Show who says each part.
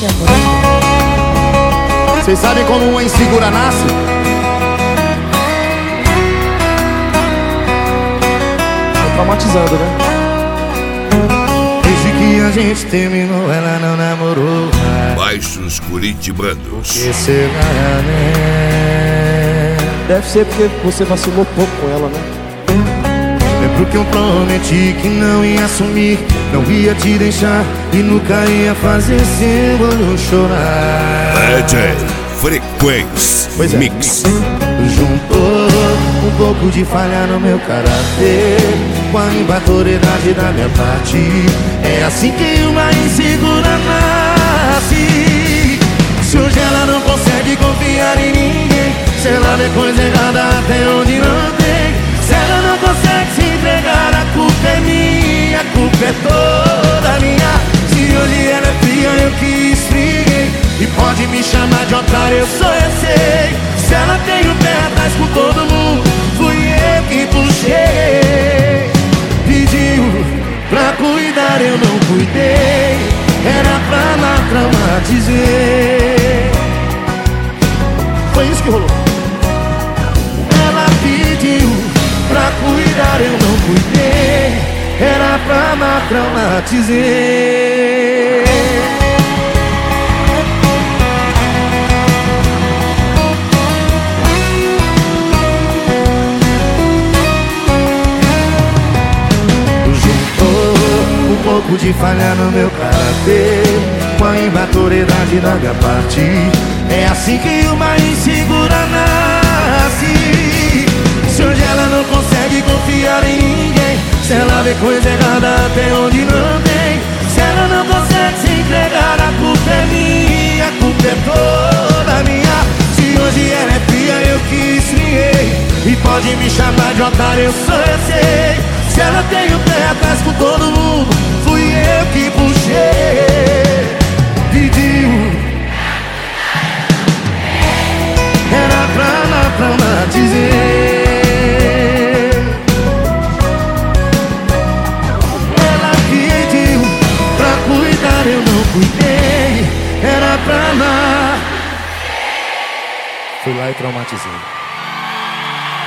Speaker 1: nasce, amor.
Speaker 2: Vocês sabem como uma insegura nasce?
Speaker 3: Tô traumatizando, né?
Speaker 2: Desde que a gente terminou, ela não namorou mais.
Speaker 4: Baixos Curitibanos.
Speaker 2: Que será, né?
Speaker 3: Deve ser porque você vacilou pouco com ela, né?
Speaker 2: Lembro que eu prometi que não ia sumir, não ia te deixar e nunca ia fazer seu olho chorar.
Speaker 4: DJ Frequência
Speaker 2: Pois é.
Speaker 4: Mix.
Speaker 2: Juntou um pouco de falha no meu caráter com a imaturidade da minha parte. É assim que uma insegura nasce. Se hoje ela não consegue confiar em ninguém, se ela vê coisa errada até onde não tem, se ela não consegue se entregar, a culpa é minha, a culpa é toda minha. Se hoje ela é fria, eu que esfriei, e pode me chamar de otário, eu sei. Se ela tem o pé atrás com todo mundo, fui eu que puxei. Pediu pra cuidar, eu não cuidei, era pra lá traumatizei.
Speaker 3: Foi isso que rolou.
Speaker 2: Ela pediu pra cuidar, eu não cuidei, era pra lá traumatizei. Um pouco de falha no meu caráter com a imaturidade da minha parte. É assim que uma insegura nasce. Se hoje ela não consegue confiar em ninguém, se ela vê coisa errada até onde não tem, se ela não consegue se entregar, a culpa é minha, a culpa é toda minha. Se hoje ela é fria, eu que esfriei, e pode me chamar de otário, eu sei. Se ela tem o pé atrás com todo mundo, fui eu que puxei. Pediu, era pra lá traumatizei. Ela pediu pra cuidar, eu não cuidei, era pra lá.
Speaker 3: Fui lá e traumatizei.